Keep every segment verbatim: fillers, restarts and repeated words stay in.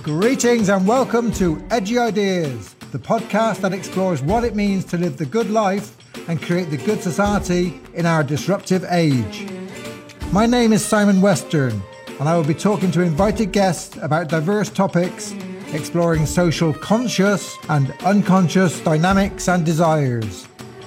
Greetings and welcome to Edgy Ideas, the podcast that explores what it means to live the good life and create the good society in our disruptive age. My name is Simon Western, and I will be talking to invited guests about diverse topics, exploring social conscious and unconscious dynamics and desires.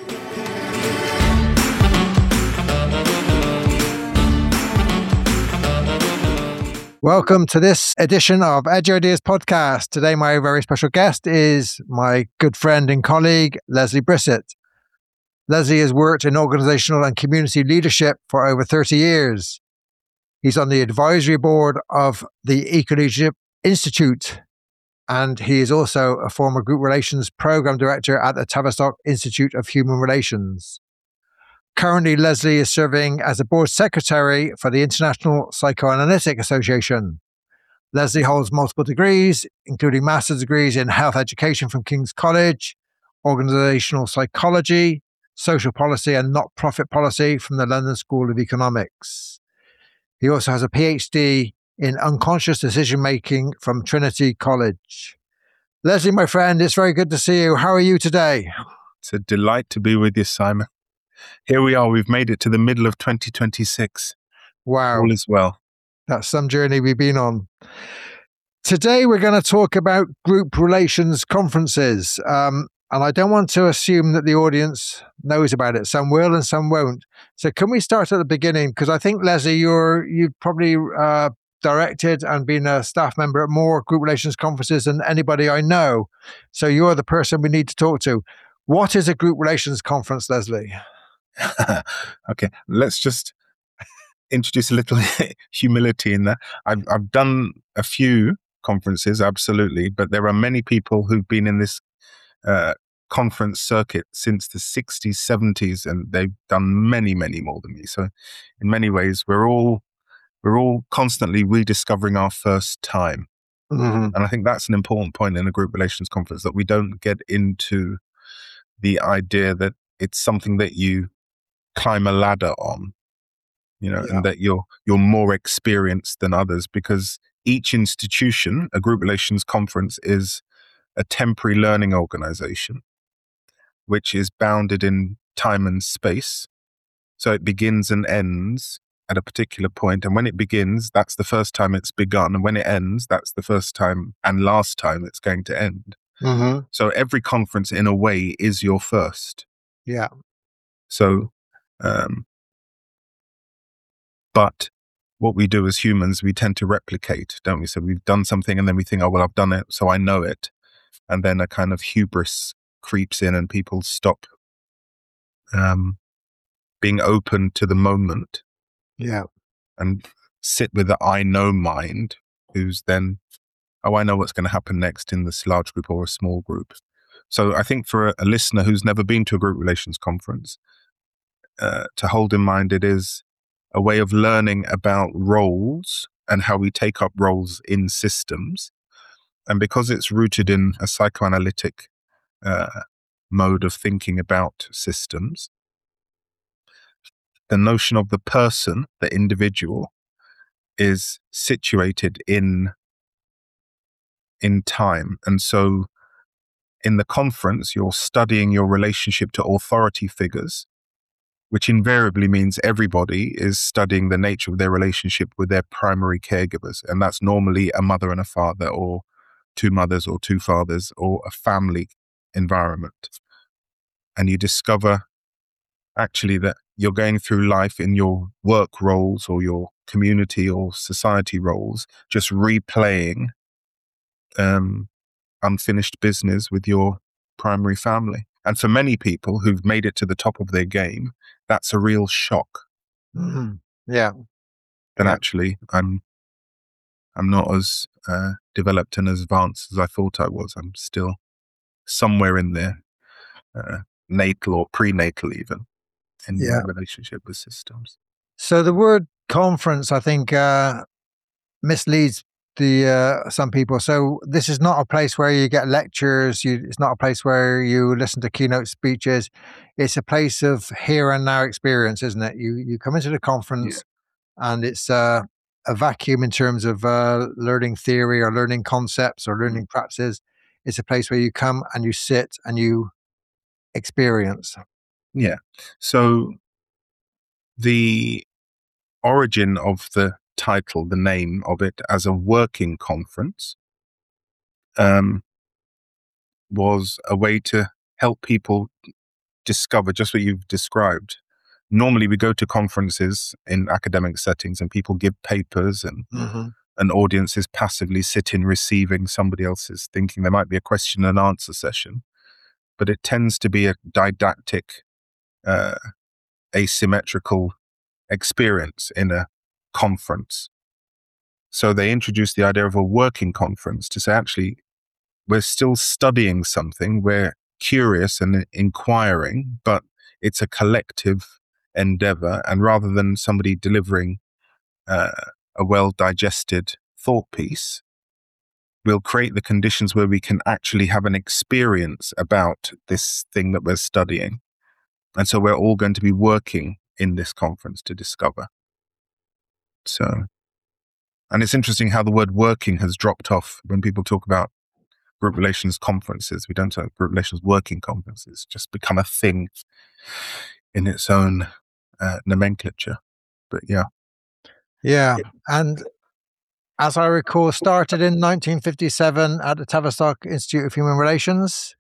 Welcome to this edition of Edgy Ideas podcast. Today, my very special guest is my good friend and colleague, Leslie Brissett. Leslie has worked in organizational and community leadership for over thirty years. He's on the advisory board of the Eco-Leadership Institute, and he is also a former group relations program director at the Tavistock Institute of Human Relations. Currently, Leslie is serving as a board secretary for the International Psychoanalytic Association. Leslie holds multiple degrees, including master's degrees in health education from King's College, organizational psychology, social policy and not-profit policy from the London School of Economics. He also has a PhD in unconscious decision-making from Trinity College. Leslie, my friend, it's very good to see you. How are you today? It's a delight to be with you, Simon. Here we are. We've made it to the middle of twenty twenty-six. Wow. All is well. That's some journey we've been on. Today, we're going to talk about group relations conferences. Um, and I don't want to assume that the audience knows about it. Some will and some won't. So can we start at the beginning? Because I think, Leslie, you're, you've probably uh, directed and been a staff member at more group relations conferences than anybody I know. So you're the person we need to talk to. What is a group relations conference, Leslie? Okay, let's just introduce a little humility in that. I've, I've done a few conferences, absolutely, but there are many people who've been in this uh, conference circuit since the sixties, seventies, and they've done many, many more than me. So in many ways, we're all we're all constantly rediscovering our first time. Mm-hmm. And I think that's an important point in a group relations conference, that we don't get into the idea that it's something that you climb a ladder on, you know, yeah. and that you're you're more experienced than others, because each institution, a group relations conference, is a temporary learning organization, which is bounded in time and space. So it begins and ends at a particular point, and when it begins, that's the first time it's begun, and when it ends, that's the first time and last time it's going to end. Mm-hmm. So every conference, in a way, is your first. Yeah. So, um, but what we do as humans, we tend to replicate, don't we? So we've done something and then we think, oh, well, I've done it, so I know it. And then a kind of hubris creeps in and people stop um, being open to the moment. Yeah. And sit with the I know mind, who's then, oh, I know what's going to happen next in this large group or a small group. So I think for a, a listener who's never been to a group relations conference, uh, to hold in mind, it is a way of learning about roles and how we take up roles in systems. And because it's rooted in a psychoanalytic uh, mode of thinking about systems, the notion of the person, the individual, is situated in in time. And so in the conference, you're studying your relationship to authority figures, which invariably means everybody is studying the nature of their relationship with their primary caregivers. And that's normally a mother and a father, or two mothers or two fathers, or a family environment. And you discover actually that you're going through life in your work roles or your community or society roles, just replaying um, unfinished business with your primary family. And for many people who've made it to the top of their game, that's a real shock. Mm-hmm. Yeah. That yeah. actually I'm I'm not as uh, developed and as advanced as I thought I was. I'm still somewhere in there, uh, natal or prenatal even, in yeah. my relationship with systems. So the word conference, I think, uh, misleads the uh, some people. So this is not a place where you get lectures. You, it's not a place where you listen to keynote speeches. It's a place of here and now experience, isn't it? You you come into the conference, yeah. and it's uh, a vacuum in terms of uh, learning theory or learning concepts or learning practices. It's a place where you come and you sit and you experience. Yeah. So the origin of the title, the name of it as a working conference, um, was a way to help people discover just what you've described. Normally we go to conferences in academic settings and people give papers and Mm-hmm. and audiences passively sit in receiving somebody else's thinking. There might be a question and answer session, but it tends to be a didactic, uh, asymmetrical experience in a conference. So they introduced the idea of a working conference to say, actually, we're still studying something, we're curious and inquiring, but it's a collective endeavor. And rather than somebody delivering uh, a well-digested thought piece, we'll create the conditions where we can actually have an experience about this thing that we're studying. And so we're all going to be working in this conference to discover. So, and it's interesting how the word working has dropped off when people talk about group relations conferences. We don't talk group relations working conferences. It's just become a thing in its own uh, nomenclature. But yeah. Yeah. And as I recall, started in nineteen fifty-seven at the Tavistock Institute of Human Relations.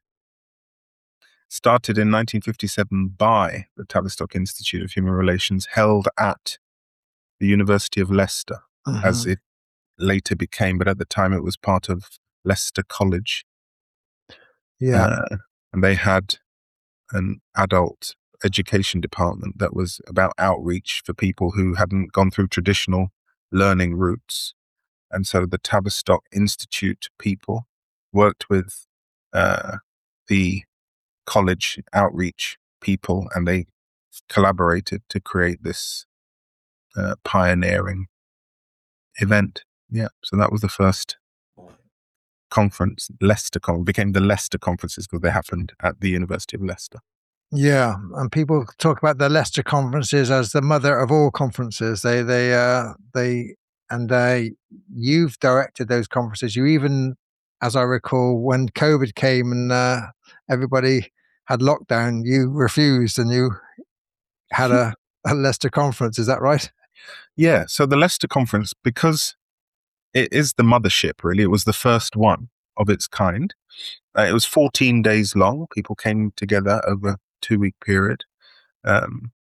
Started in nineteen fifty-seven by the Tavistock Institute of Human Relations, held at the University of Leicester, Mm-hmm. as it later became, but at the time it was part of Leicester College. Yeah. Uh, and they had an adult education department that was about outreach for people who hadn't gone through traditional learning routes. And so the Tavistock Institute people worked with uh, the college outreach people, and they collaborated to create this uh, pioneering event. Yeah, so that was the first conference. Leicester Conference became the Leicester Conferences because they happened at the University of Leicester. Yeah, and people talk about the Leicester conferences as the mother of all conferences. They, they, uh, they, and uh, you've directed those conferences. You even, as I recall, when COVID came and uh, everybody had lockdown, you refused and you had a, a Leicester conference. Is that right? Yeah. So the Leicester Conference, because it is the mothership, really, it was the first one of its kind. Uh, it was fourteen days long. People came together over a two-week period um,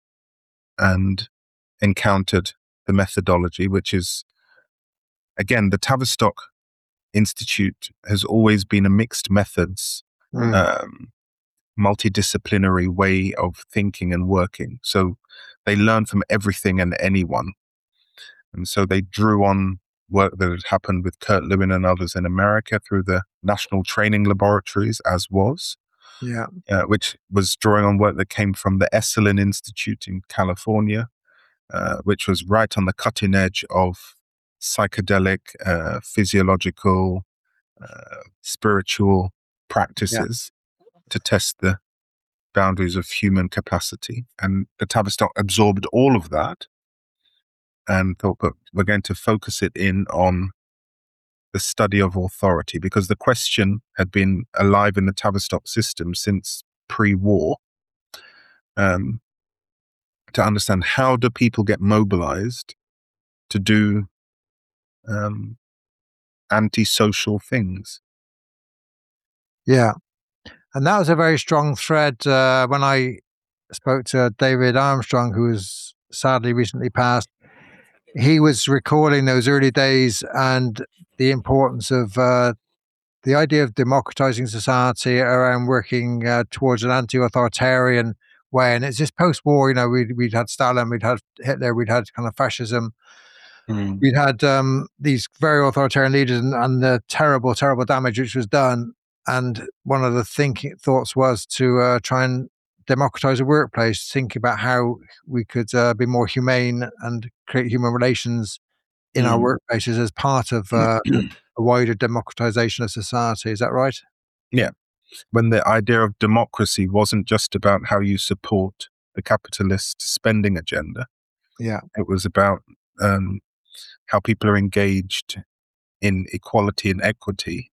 and encountered the methodology, which is, again, the Tavistock Institute has always been a mixed methods, Mm. um, multidisciplinary way of thinking and working. So they learn from everything and anyone. And so they drew on work that had happened with Kurt Lewin and others in America through the National Training Laboratories, as was, Yeah. uh, which was drawing on work that came from the Esalen Institute in California, uh, which was right on the cutting edge of psychedelic, uh, physiological, uh, spiritual practices to test the boundaries of human capacity. And the Tavistock absorbed all of that and thought, but we're going to focus it in on the study of authority, because the question had been alive in the Tavistock system since pre-war, um, to understand how do people get mobilized to do um, antisocial things. Yeah. And that was a very strong thread uh, when I spoke to David Armstrong, who was sadly recently passed. He was recalling those early days and the importance of uh, the idea of democratizing society around working uh, towards an anti-authoritarian way. And it's just post-war, you know, we'd, we'd had Stalin, we'd had Hitler, we'd had kind of fascism. Mm. We'd had um, these very authoritarian leaders and, and the terrible, terrible damage which was done. And one of the thinking thoughts was to uh, try and democratize the workplace, think about how we could uh, be more humane and create human relations in mm. our workplaces as part of uh, a wider democratization of society. Is that right? Yeah. When the idea of democracy wasn't just about how you support the capitalist spending agenda. Yeah. It was about um, how people are engaged in equality and equity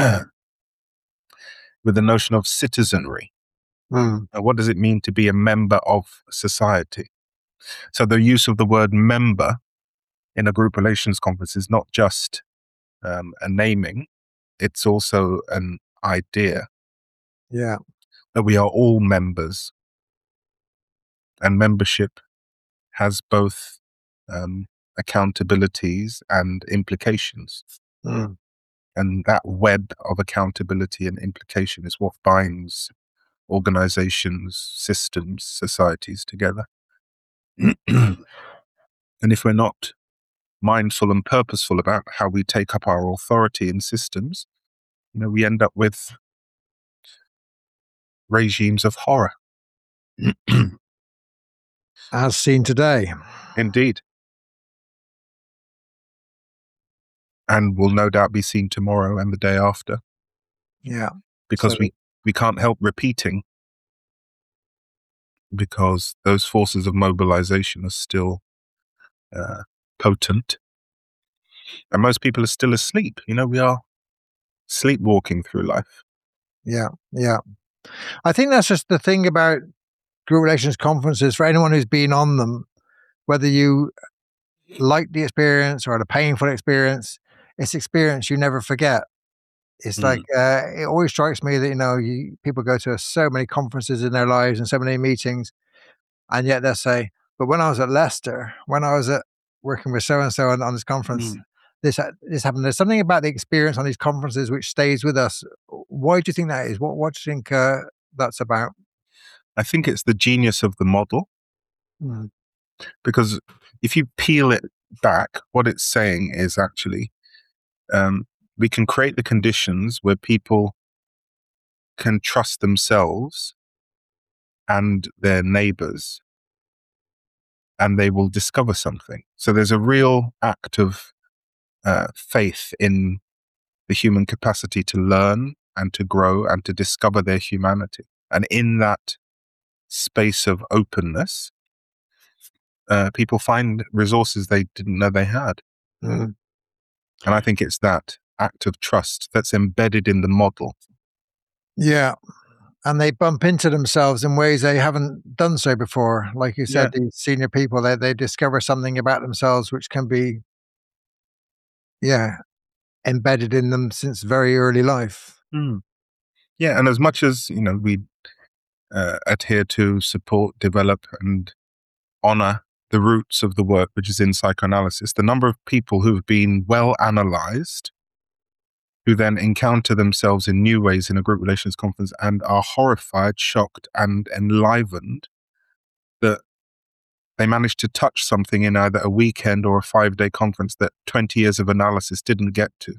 with the notion of citizenry. Mm. What does it mean to be a member of society? So the use of the word member in a group relations conference is not just um, a naming, it's also an idea Yeah. that we are all members, and membership has both um, accountabilities and implications. Mm. And that web of accountability and implication is what binds organizations, systems, societies together. And if we're not mindful and purposeful about how we take up our authority in systems, you know, we end up with regimes of horror. As seen today. Indeed. And will no doubt be seen tomorrow and the day after. Yeah. Because So- we, we can't help repeating, because those forces of mobilization are still uh, potent. And most people are still asleep. You know, we are sleepwalking through life. Yeah. Yeah. I think that's just the thing about group relations conferences for anyone who's been on them, whether you like the experience or the painful experience, it's experience you never forget. It's Mm. like, uh, it always strikes me that, you know, you, people go to so many conferences in their lives and so many meetings, and yet they'll say, but when I was at Leicester, when I was at working with so-and-so on, on this conference, Mm. this, this happened. There's something about the experience on these conferences which stays with us. Why do you think that is? What, what do you think uh, that's about? I think it's the genius of the model. Mm. Because if you peel it back, what it's saying is actually um, we can create the conditions where people can trust themselves and their neighbors, and they will discover something. So there's a real act of uh, faith in the human capacity to learn and to grow and to discover their humanity. And in that space of openness, uh, people find resources they didn't know they had. Mm. And I think it's that act of trust that's embedded in the model. Yeah. And they bump into themselves in ways they haven't done so before. Like you said, Yeah. these senior people, they, they discover something about themselves which can be, yeah, embedded in them since very early life. Mm. Yeah. And as much as, you know, we uh, adhere to, support, develop, and honor the roots of the work, which is in psychoanalysis, the number of people who've been well analyzed, who then encounter themselves in new ways in a group relations conference and are horrified, shocked, and enlivened that they managed to touch something in either a weekend or a five-day conference that twenty years of analysis didn't get to.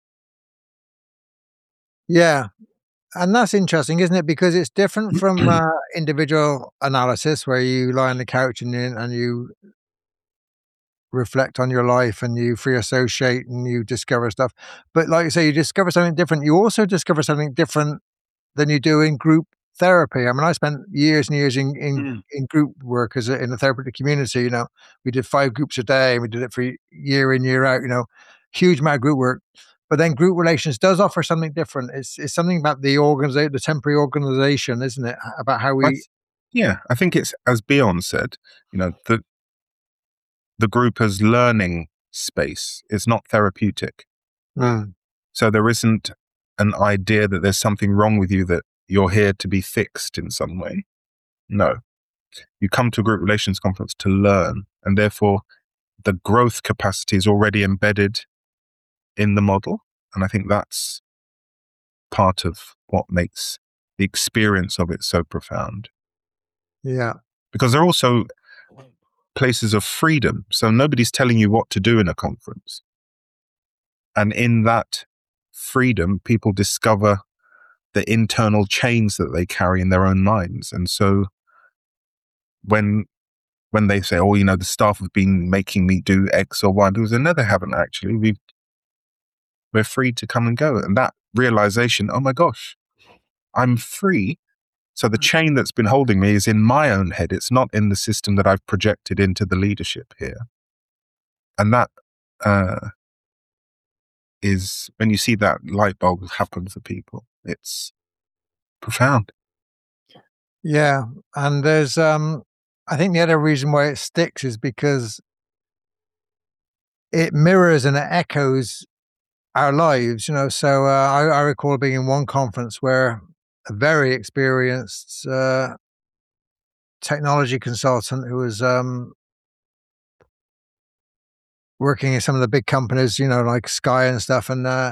Yeah. And that's interesting, isn't it? Because it's different from uh, individual analysis where you lie on the couch and, and you reflect on your life and you free associate and you discover stuff. But like you say, you discover something different. You also discover something different than you do in group therapy. I mean, I spent years and years in in, Mm. in group work as a, in the therapeutic community. You know, we did five groups a day, and we did it for year in, year out. You know, huge amount of group work. But then group relations does offer something different. It's it's something about the organization, the temporary organization, isn't it? About how I we. th- yeah, I think it's, as Bjorn said, you know, the the group as learning space is not therapeutic. Mm. So there isn't an idea that there's something wrong with you, that you're here to be fixed in some way. No. You come to a group relations conference to learn, and therefore the growth capacity is already embedded in the model. And I think that's part of what makes the experience of it so profound. Yeah. Because they're also places of freedom. So nobody's telling you what to do in a conference. And in that freedom, people discover the internal chains that they carry in their own minds. And so when when they say, oh, you know, the staff have been making me do X or Y, because no, they haven't actually. We've, we're free to come and go. And that realization, oh my gosh, I'm free. So the chain that's been holding me is in my own head. It's not in the system that I've projected into the leadership here. And that uh, is when you see that light bulb happen for people, it's profound. Yeah. And there's, um, I think the other reason why it sticks is because it mirrors and it echoes our lives, you know. So uh, I, I recall being in one conference where a very experienced uh, technology consultant who was um, working in some of the big companies, you know, like Sky and stuff, and uh,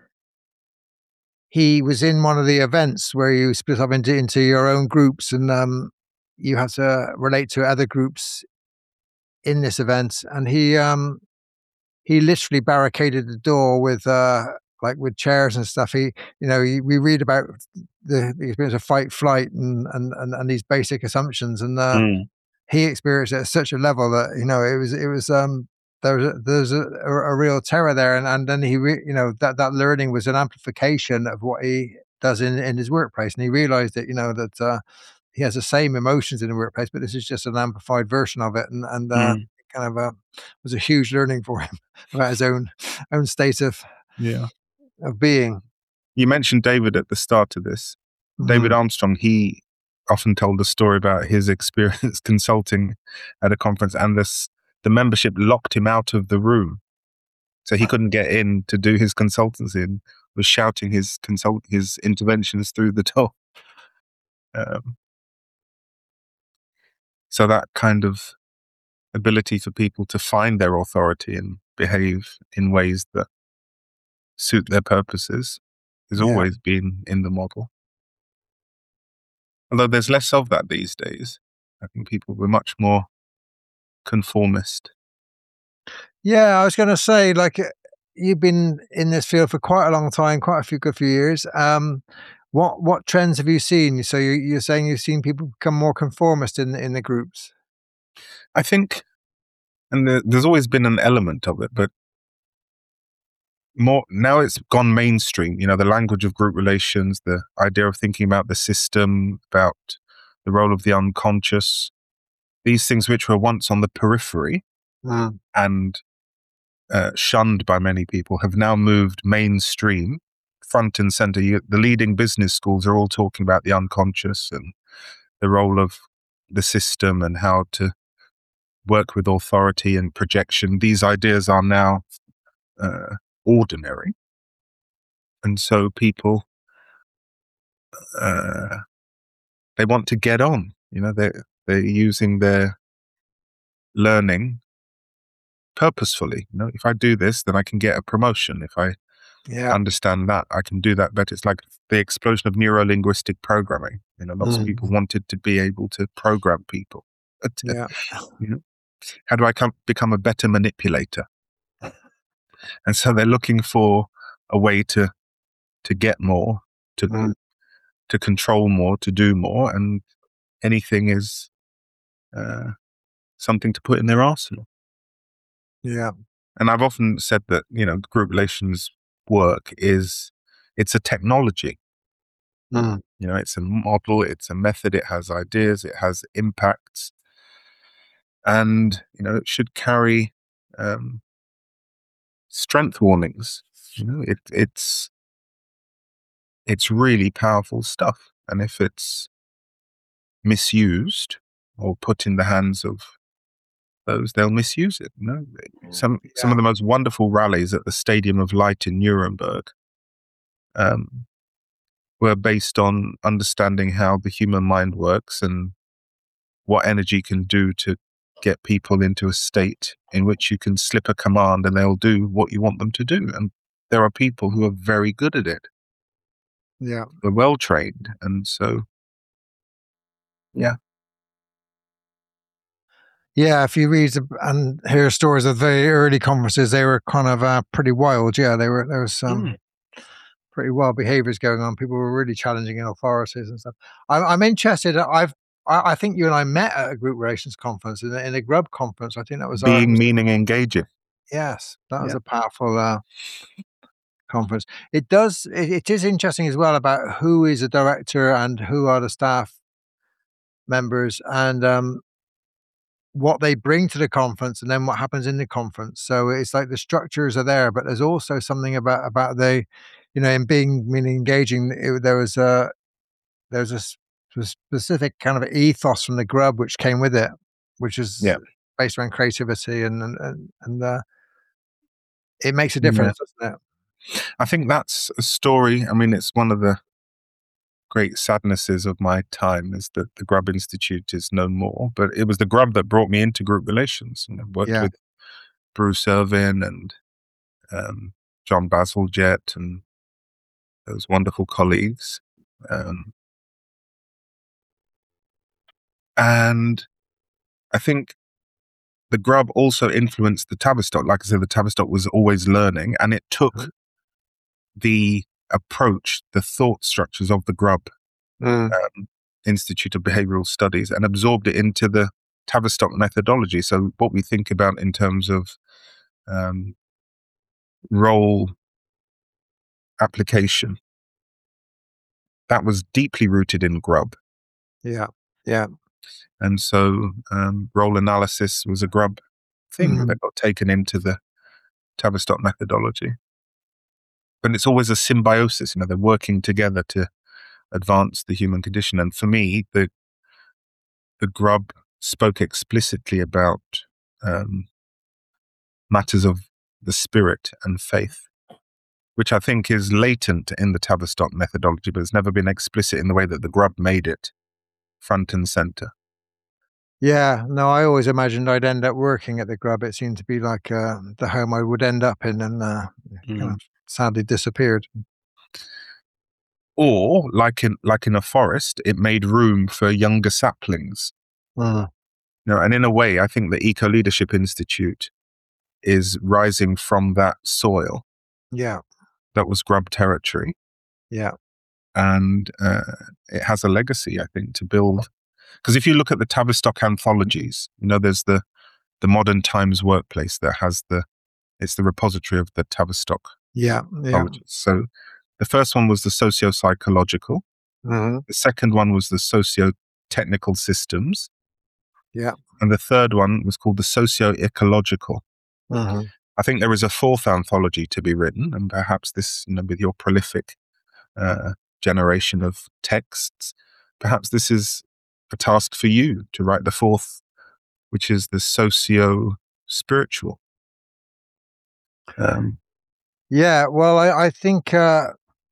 he was in one of the events where you split up into, into your own groups, and um, you had to relate to other groups in this event, and he um, he literally barricaded the door with uh, like with chairs and stuff. He, you know, he, we read about the, the experience of fight, flight, and and and, and these basic assumptions, and uh, Mm. he experienced it at such a level that, you know, it was it was um there was a, there's a, a, a real terror there, and and then he re, you know that that learning was an amplification of what he does in in his workplace, and he realized that, you know, that uh, he has the same emotions in the workplace, but this is just an amplified version of it, and and uh, Mm. kind of uh, was a huge learning for him about his own own state of Yeah. of being. You mentioned David at the start of this. David Mm. Armstrong, he often told the story about his experience consulting at a conference, and this, the membership locked him out of the room. So he couldn't get in to do his consultancy and was shouting his consult his interventions through the door. Um, so that kind of ability for people to find their authority and behave in ways that suit their purposes has Yeah. always been in the model. Although there's less of that these days. I think people were much more conformist. Yeah, I was going to say, like, uh, you've been in this field for quite a long time, quite a few good few years. Um, what what trends have you seen? So you, you're saying you've seen people become more conformist in in the groups. I think, and there, there's always been an element of it, but more now it's gone mainstream. You know, the language of group relations, the idea of thinking about the system, about the role of the unconscious, these things which were once on the periphery Mm. and uh, shunned by many people have now moved mainstream, front and center. You, the leading business schools are all talking about the unconscious and the role of the system and how to work with authority and projection. These ideas are now uh, ordinary. And so people, uh, they want to get on, you know, they're, they're using their learning purposefully. You know, if I do this, then I can get a promotion. If I Yeah. understand that, I can do that better. It's like the explosion of neuro-linguistic programming. You know, lots Mm. of people wanted to be able to program people. But, uh, Yeah. you know, how do I come, become a better manipulator? And so they're looking for a way to to get more, to Mm. to control more, to do more, and anything is uh, something to put in their arsenal. Yeah. And I've often said that, you know, group relations work is, it's a technology. Mm. You know, it's a model, it's a method, it has ideas, it has impacts, and, you know, it should carry um, strength warnings. You know, it, it's it's really powerful stuff, and if it's misused or put in the hands of those, they'll misuse it. You know, some some of Yeah. the most wonderful rallies at the Stadium of Light in Nuremberg um, were based on understanding how the human mind works and what energy can do to get people into a state in which you can slip a command and they'll do what you want them to do. And there are people who are very good at it. Yeah. They're well trained, and so yeah. Yeah, if you read and hear stories of very early conferences, they were kind of uh, pretty wild. Yeah, they were. There was some Mm. pretty wild behaviors going on. People were really challenging authorities and stuff. I'm, I'm interested. I've, I, I think you and I met at a group relations conference in a, in a Grub conference. I think that was our. Being, meaning, engaging. Yes, that was Yeah. a powerful uh, conference. It does. It, it is interesting as well about who is a director and who are the staff members, and um, what they bring to the conference and then what happens in the conference. So it's like the structures are there, but there's also something about about the, you know, in being meaning engaging. It, there was a there's a specific kind of ethos from the Grub which came with it, which is Yeah. based around creativity and and and uh, it makes a Yeah. difference, doesn't it? I think that's a story. I mean, it's one of the great sadnesses of my time is that the Grub Institute is no more. But it was the Grub that brought me into group relations. And I worked Yeah. with Bruce Irvin and um, John Bazalgette and those wonderful colleagues. Um, and I think the Grub also influenced the Tavistock. Like I said, the Tavistock was always learning, and it took Mhm. the approach, the thought structures of the Grub Mm. um, Institute of Behavioral Studies and absorbed it into the Tavistock methodology. So what we think about in terms of um, role application, that was deeply rooted in Grub. Yeah. Yeah. And so um, role analysis was a Grub thing Mhm. that got taken into the Tavistock methodology. But it's always a symbiosis, you know, they're working together to advance the human condition. And for me, the the Grub spoke explicitly about um, matters of the spirit and faith, which I think is latent in the Tavistock methodology, but it's never been explicit in the way that the Grub made it front and center. Yeah, no, I always imagined I'd end up working at the Grub. It seemed to be like uh, the home I would end up in, and uh, kind Mm. of sadly disappeared. Or, like in like in a forest, it made room for younger saplings. Mm. You know, and in a way, I think the Eco Leadership Institute is rising from that soil Yeah, that was Grub territory, yeah, and uh, it has a legacy, I think, to build. Because if you look at the Tavistock anthologies, you know, there's the the Modern Times Workplace that has the it's the repository of the Tavistock yeah, yeah. anthologies. So the first one was the socio-psychological. Hmm. The second one was the socio-technical systems. Yeah. And the third one was called the socio-ecological. Hmm. I think there is a fourth anthology to be written, and perhaps this, you know, with your prolific uh, generation of texts, perhaps this is a task for you to write the fourth, which is the socio-spiritual. Um, Yeah, well, I, I think uh,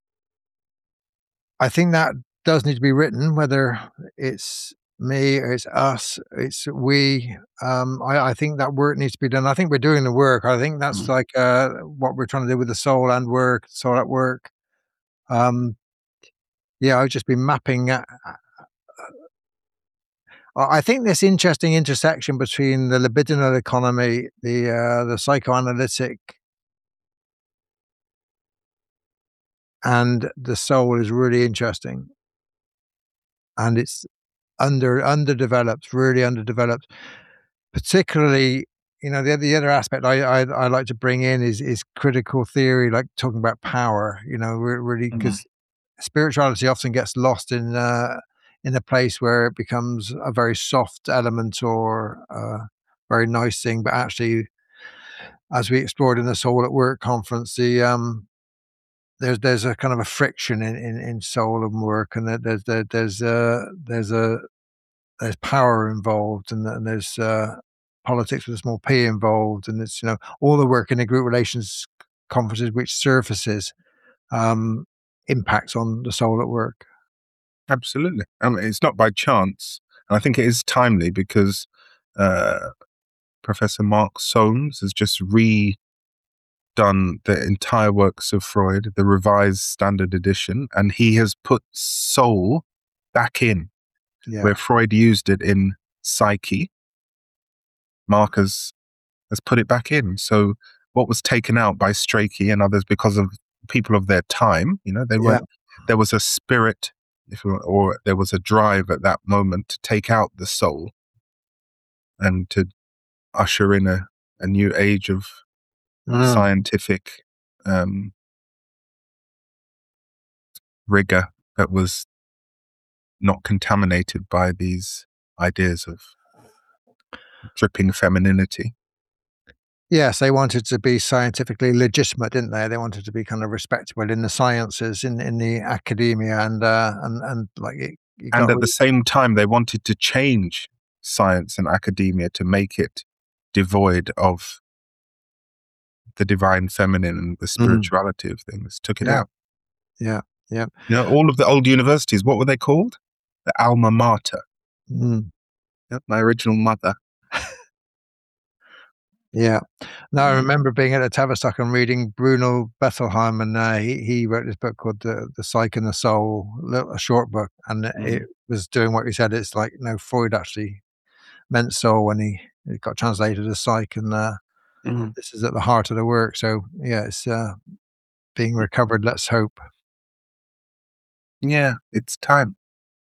I think that does need to be written, whether it's me or it's us, it's we. Um, I, I think that work needs to be done. I think we're doing the work. I think that's Mm. like uh, what we're trying to do with the soul and work, soul at work. Um, yeah, I've just been mapping. Uh, I think this interesting intersection between the libidinal economy, the uh, the psychoanalytic, and the soul is really interesting, and it's under underdeveloped, really underdeveloped. Particularly, you know, the the other aspect I I, I like to bring in is is critical theory, like talking about power. You know, really Mhm. because spirituality often gets lost in uh, in a place where it becomes a very soft element or a very nice thing, but actually, as we explored in the Soul at Work conference, the um, there's there's a kind of a friction in in, in soul and work, and there's there, there's uh, there's a there's power involved, and, and there's uh, politics with a small p involved, and it's, you know, all the work in the group relations conferences which surfaces um, impacts on the soul at work. Absolutely. I mean, it's not by chance. And I think it is timely because uh, Professor Mark Soames has just redone the entire works of Freud, the revised standard edition, and he has put soul back in Yeah, where Freud used it in psyche. Mark has, has put it back in. So what was taken out by Strachey and others because of people of their time, you know, they yeah, weren't, there was a spirit, if you want, or there was a drive at that moment to take out the soul and to usher in a, a new age of mm. scientific um, rigor that was not contaminated by these ideas of dripping femininity. Yes, they wanted to be scientifically legitimate, didn't they? They wanted to be kind of respectable in the sciences, in in the academia, and uh, and and like it, it And got at really, the same time, they wanted to change science and academia to make it devoid of the divine feminine and the spirituality of things. Took it yeah, out. yeah, yeah. You know, all of the old universities, what were they called? The alma mater. Mm. Yep, my original mother. Yeah. Now, I Mm. remember being at a Tavistock and reading Bruno Bettelheim, and uh, he, he wrote this book called The, the Psyche and the Soul, little- a short book, and Mm. it was doing what you said. It's like, you know, Freud actually meant soul when he it got translated as psyche, and uh, Mm. this is at the heart of the work. So, yeah, it's uh, being recovered, let's hope. Yeah, it's time.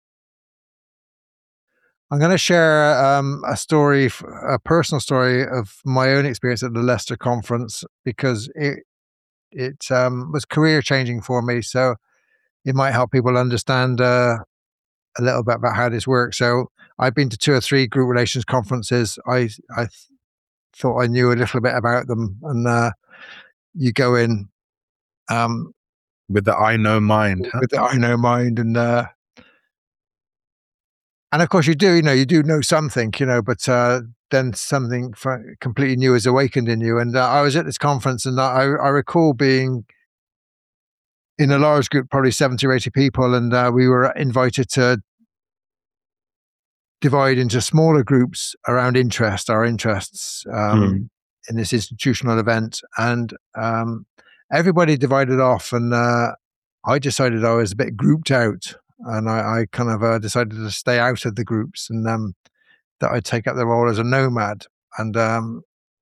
I'm going to share um, a story, f- a personal story of my own experience at the Leicester conference, because it it um, was career changing for me. So it might help people understand uh, a little bit about how this works. So I've been to two or three group relations conferences. I I th- thought I knew a little bit about them, and uh, you go in um, With the I know mind, huh? with the I know mind, and uh, and of course you do, you know, you do know something, you know, but uh, then something f- completely new is awakened in you. And uh, I was at this conference, and I, I recall being in a large group, probably seventy or eighty people, and uh, we were invited to divide into smaller groups around interest, our interests um, Mm. in this institutional event. And um, everybody divided off, and uh, I decided I was a bit grouped out, and I, I kind of uh, decided to stay out of the groups, and um, that I'd take up the role as a nomad. And um,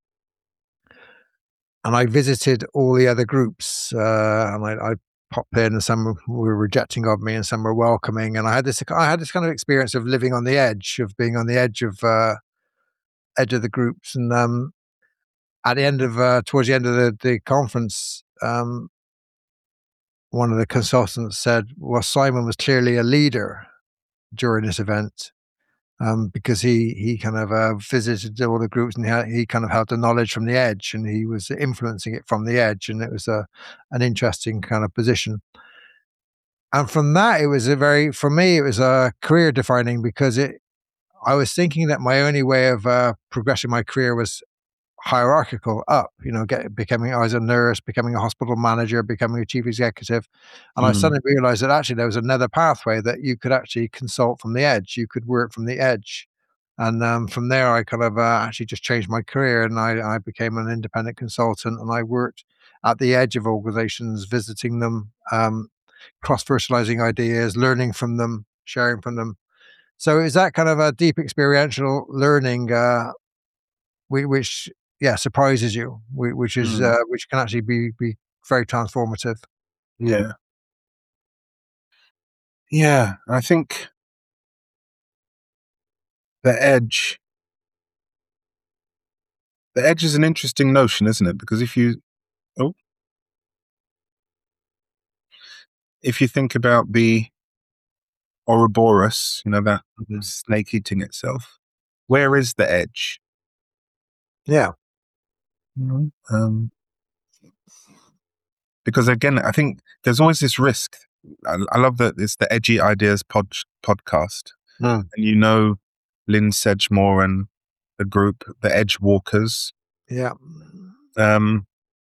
and I visited all the other groups, uh, and I, I popped in, and some were rejecting of me, and some were welcoming. And I had this, I had this kind of experience of living on the edge, of being on the edge of uh, edge of the groups. And um, at the end of, uh, towards the end of the, the conference, um, one of the consultants said, "Well, Simon was clearly a leader during this event." Um, because he he kind of uh, visited all the groups, and he, he kind of held the knowledge from the edge, and he was influencing it from the edge, and it was a an interesting kind of position. And from that, it was a very, for me, it was a career defining, because it I was thinking that my only way of uh, progressing my career was hierarchical up, you know, get, becoming, I was a nurse, becoming a hospital manager, becoming a chief executive. And I Mm. suddenly realized that actually there was another pathway, that you could actually consult from the edge, you could work from the edge. And um, from there, I kind of uh, actually just changed my career, and I, I became an independent consultant, and I worked at the edge of organizations, visiting them, um, cross fertilizing ideas, learning from them, sharing from them. So is that kind of a deep experiential learning, uh, whi- which yeah surprises you, whi- which is Mm. uh, which can actually be be very transformative. Yeah. Yeah. I think the edge, the edge is an interesting notion, isn't it? Because if you, oh, if you think about the Ouroboros, you know, that Mhm. snake eating itself, where is the edge? Yeah, Mhm. Um, because again, I think there's always this risk. I, I love that it's the Edgy Ideas pod, podcast. Mm. And you know Lynn Sedgemore and the group, the Edge Walkers. yeah, Um,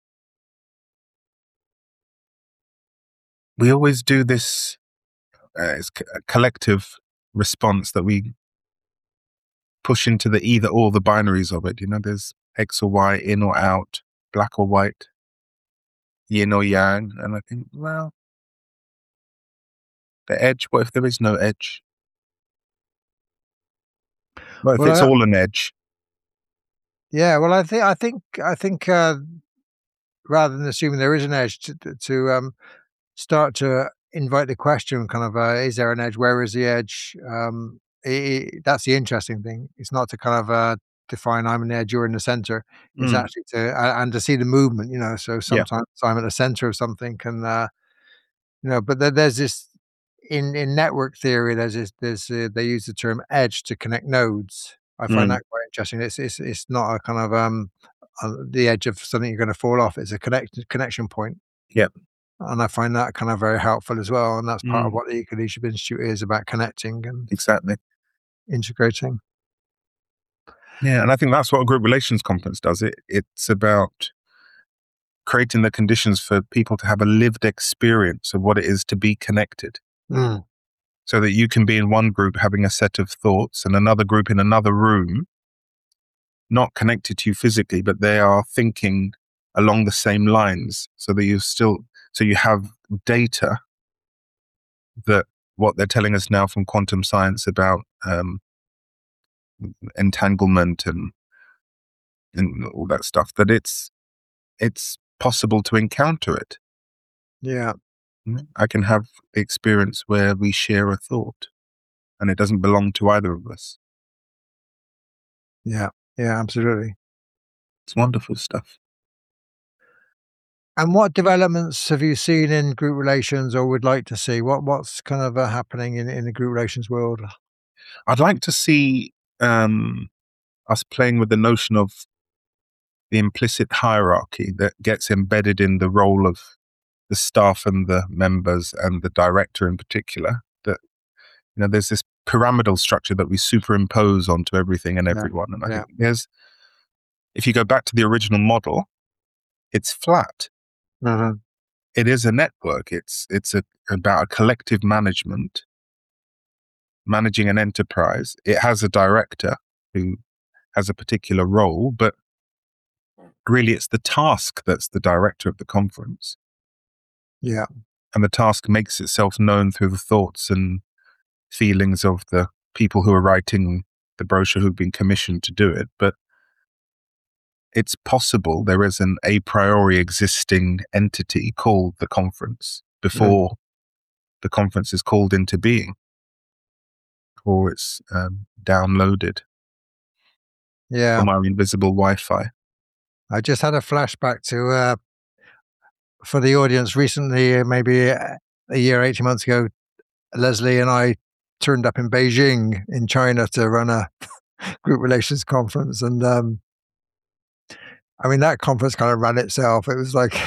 we always do this uh, it's a collective response that we push into the either or, the binaries of it. You know, there's X or Y, in or out, black or white, yin or yang. And I think, well, the edge, what if there is no edge? What if well it's I, all an edge? yeah well I think I think I think uh, rather than assuming there is an edge, to, to um, start to invite the question, kind of, uh, is there an edge, where is the edge? Um, i i that's the interesting thing. It's not to kind of uh, define I'm an edge, you're in the center. It's Mm, actually to uh, and to see the movement, you know. So yeah. sometimes I'm at the center of something, and uh, you know, but there, there's this in in network theory. There's this there's uh, they use the term edge to connect nodes. I find Mm. that quite interesting. It's it's it's not a kind of um on the edge of something you're going to fall off. It's a connect connection point. Yep. And I find that kind of very helpful as well. And that's part of Mm. what the Eco Leadership Institute is about, connecting and Exactly. integrating. Yeah, and I think that's what a group relations conference does. It it's about creating the conditions for people to have a lived experience of what it is to be connected. Mm. So that you can be in one group having a set of thoughts and another group in another room, not connected to you physically, but they are thinking along the same lines, so that you still, so you have data that what they're telling us now from quantum science about um, entanglement and and all that stuff, that it's it's possible to encounter it. Yeah. I can have the experience where we share a thought and it doesn't belong to either of us. Yeah. Yeah, absolutely. It's wonderful stuff. And what developments have you seen in group relations or would like to see? What What's kind of uh, happening in, in the group relations world? I'd like to see um, us playing with the notion of the implicit hierarchy that gets embedded in the role of the staff and the members and the director in particular. That, you know, there's this pyramidal structure that we superimpose onto everything and everyone. Yeah. And I Yeah. think there's, if you go back to the original model, it's flat. Mm-hmm. It is a network. It's it's a, about a collective management, managing an enterprise. It has a director who has a particular role, but really it's the task that's the director of the conference. Yeah. And the task makes itself known through the thoughts and feelings of the people who are writing the brochure, who've been commissioned to do it. But it's possible there is an a priori existing entity called the conference before mm. the conference is called into being, or it's um, downloaded yeah. from our invisible Wi-Fi. I just had a flashback to, uh, for the audience recently, maybe a year, eighteen months ago, Leslie and I turned up in Beijing in China to run a group relations conference. And um, I mean, that conference kind of ran itself. It was like,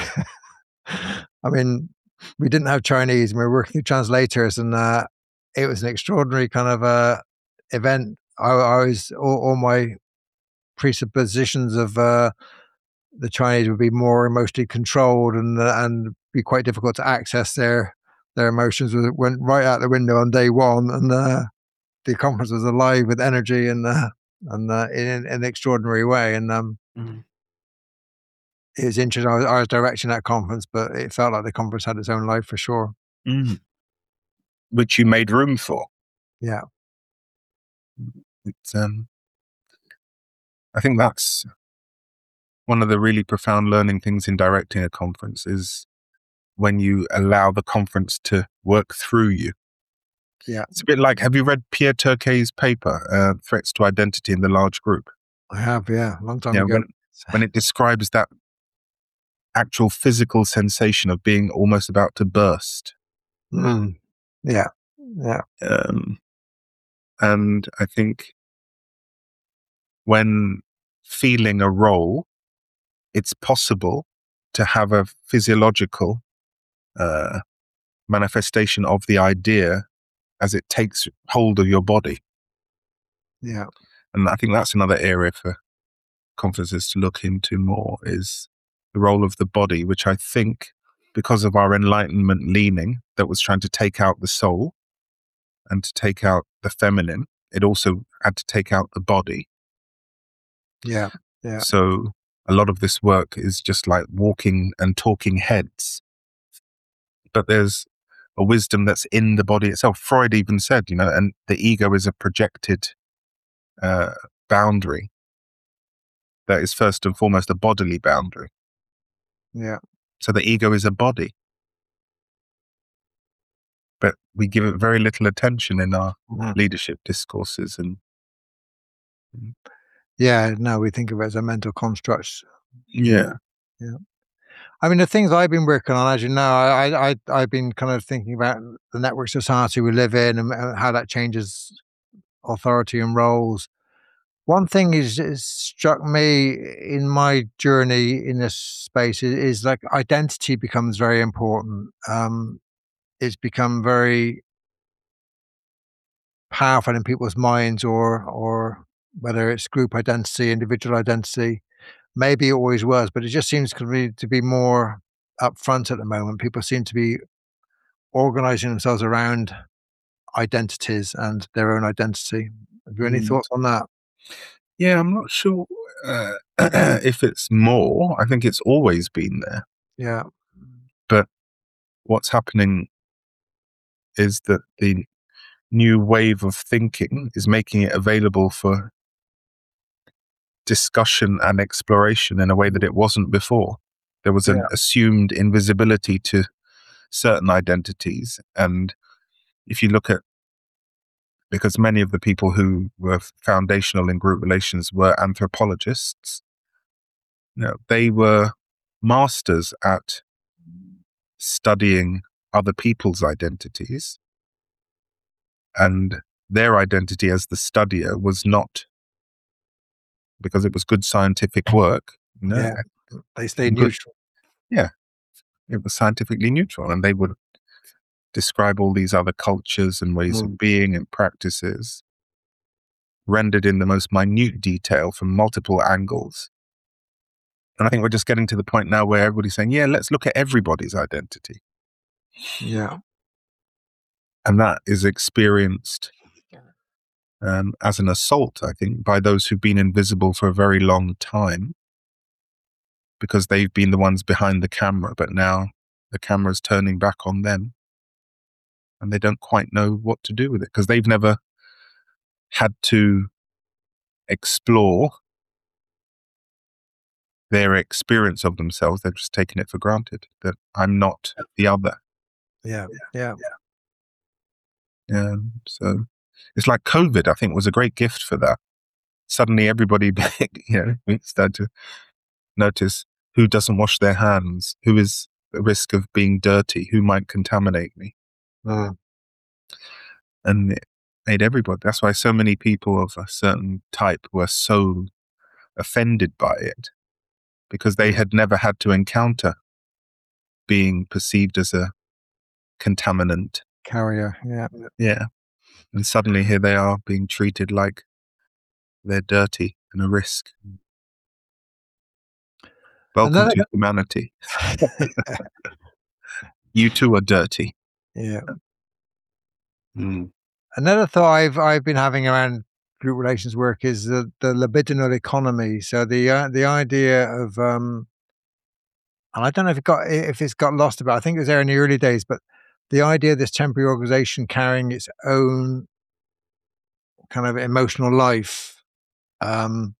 I mean, we didn't have Chinese and we were working with translators, and uh, it was an extraordinary kind of uh, event. I, I was, all, all my presuppositions of uh, the Chinese would be more emotionally controlled and uh, and be quite difficult to access their their emotions went right out the window on day one, and uh, the conference was alive with energy and uh, and uh, in, in an extraordinary way. And um, mm. it was interesting. I was, I was directing that conference, but it felt like the conference had its own life for sure. Mm. Which you made room for. Yeah. It's um. I think that's one of the really profound learning things in directing a conference, is when you allow the conference to work through you. Yeah. It's a bit like, have you read Pierre Turquet's paper, uh, Threats to Identity in the Large Group? I have, yeah, a long time yeah, ago. When, when it describes that actual physical sensation of being almost about to burst. Mm. Yeah, yeah. Um, and I think when feeling a role, it's possible to have a physiological uh, manifestation of the idea as it takes hold of your body. Yeah. And I think that's another area for conferences to look into more, is the role of the body, which I think, because of our Enlightenment leaning that was trying to take out the soul and to take out the feminine, it also had to take out the body. Yeah. Yeah. So a lot of this work is just like walking and talking heads. But there's a wisdom that's in the body itself. Freud even said, you know, and the ego is a projected uh, boundary that is first and foremost a bodily boundary. Yeah. So the ego is a body. But we give it very little attention in our mm. leadership discourses. And yeah, no, we think of it as a mental construct. Yeah. Yeah. I mean, the things I've been working on, as you know, I, I, I've been kind of thinking about the network society we live in and how that changes authority and roles. One thing is, is struck me in my journey in this space is, is like identity becomes very important. Um, it's become very powerful in people's minds, or or whether it's group identity, individual identity. Maybe it always was, but it just seems to be to be more upfront at the moment. People seem to be organizing themselves around identities and their own identity. Have you any Mm. thoughts on that? Yeah, I'm not sure uh, if it's more. I think it's always been there. Yeah, But what's happening is that the new wave of thinking is making it available for discussion and exploration in a way that it wasn't before. There was an yeah, assumed invisibility to certain identities. And if you look at, because many of the people who were foundational in group relations were anthropologists, you know, they were masters at studying other people's identities, and their identity as the studier was not, because it was good scientific work, you know, yeah. They stay and good, neutral. yeah, it was scientifically neutral, and they would describe all these other cultures and ways of Mm. being and practices rendered in the most minute detail from multiple angles. And I think we're just getting to the point now where everybody's saying, yeah, let's look at everybody's identity. Yeah, And that is experienced um, as an assault, I think, by those who've been invisible for a very long time, because they've been the ones behind the camera, but now the camera's turning back on them and they don't quite know what to do with it because they've never had to explore their experience of themselves. They've just taken it for granted that I'm not the other. yeah, yeah, Um, so it's like COVID, I think, was a great gift for that. Suddenly everybody, you know, we started to notice who doesn't wash their hands, who is at risk of being dirty, who might contaminate me. mm, And it made everybody. That's why so many people of a certain type were so offended by it, because they mm. had never had to encounter being perceived as a contaminant. Carrier. Yeah. Yeah. And suddenly here they are being treated like they're dirty and a risk. Welcome Another, to humanity. You too are dirty. yeah. Mm. Another thought I've I've been having around group relations work is the the libidinal economy. So the uh, the idea of um, and I don't know if it got if it's got lost about. I think it was there in the early days, but the idea of this temporary organization carrying its own kind of emotional life. Um,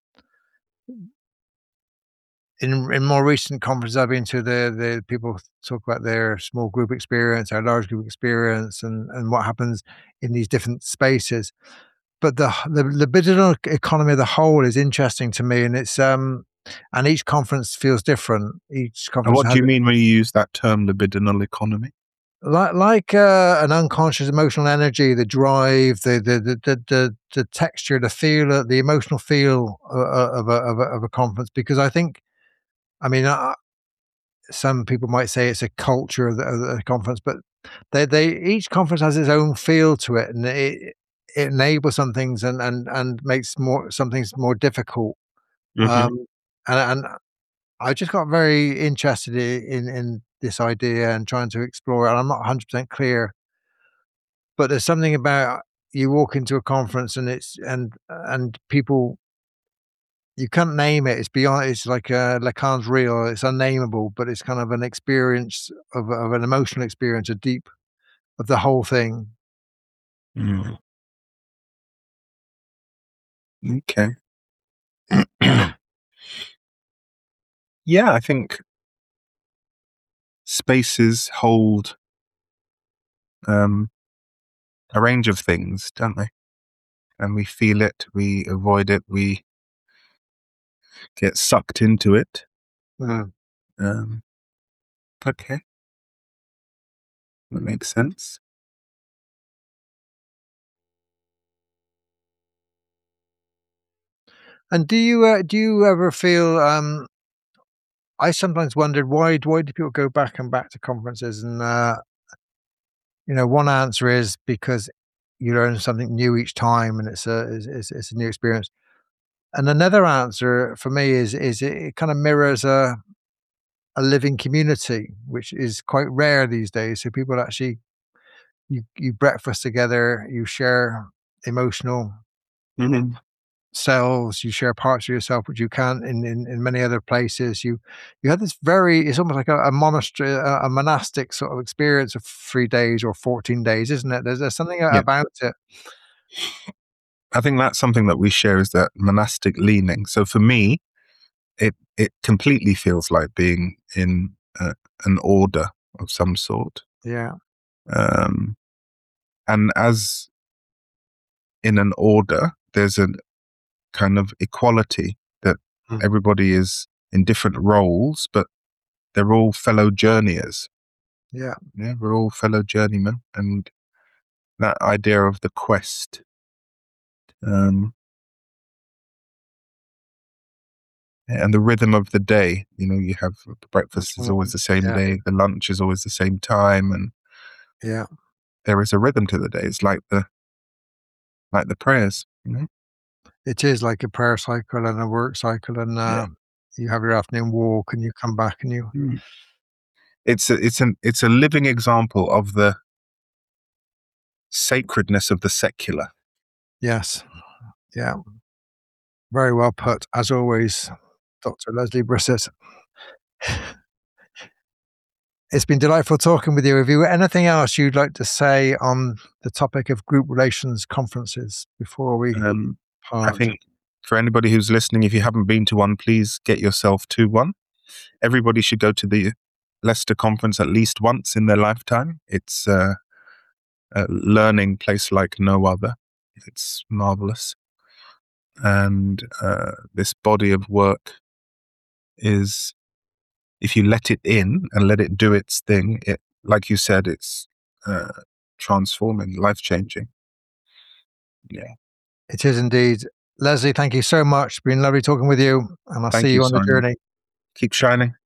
in in more recent conferences I've been to, the the people talk about their small group experience, their large group experience, and and what happens in these different spaces. But the the libidinal economy of the whole is interesting to me, and it's um and each conference feels different. Each And conference what do has you mean when you use that term, libidinal economy? like like uh, an unconscious emotional energy, the drive, the the the the, the, the texture, the feel, uh, the emotional feel uh, uh, of a, of a of a conference. Because I think, I mean, uh, some people might say it's a culture of the, of the conference, but they they each conference has its own feel to it, and it it enables some things and and and makes more some things more difficult. Mm-hmm. Um, and and I just got very interested i- in in this idea and trying to explore it. And I'm not one hundred percent clear, but there's something about you walk into a conference and it's and and people, you can't name it. It's beyond. It's like uh, Lacan's real. It's unnameable, but it's kind of an experience of of an emotional experience, a deep of the whole thing. Mm. Okay. Yeah, I think spaces hold um, a range of things, don't they? And we feel it, we avoid it, we get sucked into it. Mm. Um, okay, that makes sense. And do you uh, do you ever feel? Um, I sometimes wondered why why do people go back and back to conferences? And uh, you know, one answer is because you learn something new each time, and it's a it's, it's a new experience. And another answer for me is is it, it kind of mirrors a a living community, which is quite rare these days. So people actually you you breakfast together, you share emotional Mm-hmm. selves, you share parts of yourself which you can't in in, in many other places. You you have this very it's almost like a, a monastery, a, a monastic sort of experience of three days or fourteen days, isn't it? There's, there's something Yeah. about it. I think that's something that we share is that monastic leaning. So for me, it it completely feels like being in a, an order of some sort. Yeah. Um, and as in an order, there's a kind of equality that Mm. everybody is in different roles, but they're all fellow journeyers. Yeah. Yeah, we're all fellow journeymen, and that idea of the quest. Um, and the rhythm of the day, you know, you have the breakfast is always the same Yeah. day, the lunch is always the same time, and Yeah. there is a rhythm to the day. It's like the like the prayers, you know. It is like a prayer cycle and a work cycle, and uh, Yeah. you have your afternoon walk, and you come back, and you. Mm. It's a, it's an it's a living example of the sacredness of the secular. Yes. Yeah. Very well put, as always, Doctor Leslie Brissett. It's been delightful talking with you. Have you got anything else you'd like to say on the topic of group relations conferences before we Um, part? I think for anybody who's listening, if you haven't been to one, please get yourself to one. Everybody should go to the Leicester conference at least once in their lifetime. It's uh, a learning place like no other. It's marvelous. And uh, this body of work is, if you let it in and let it do its thing, it, like you said, it's uh, transforming, life-changing. Yeah. It is indeed. Leslie, thank you so much. It's been lovely talking with you, and I'll Thank see you, you, on the Simon. journey. Keep shining.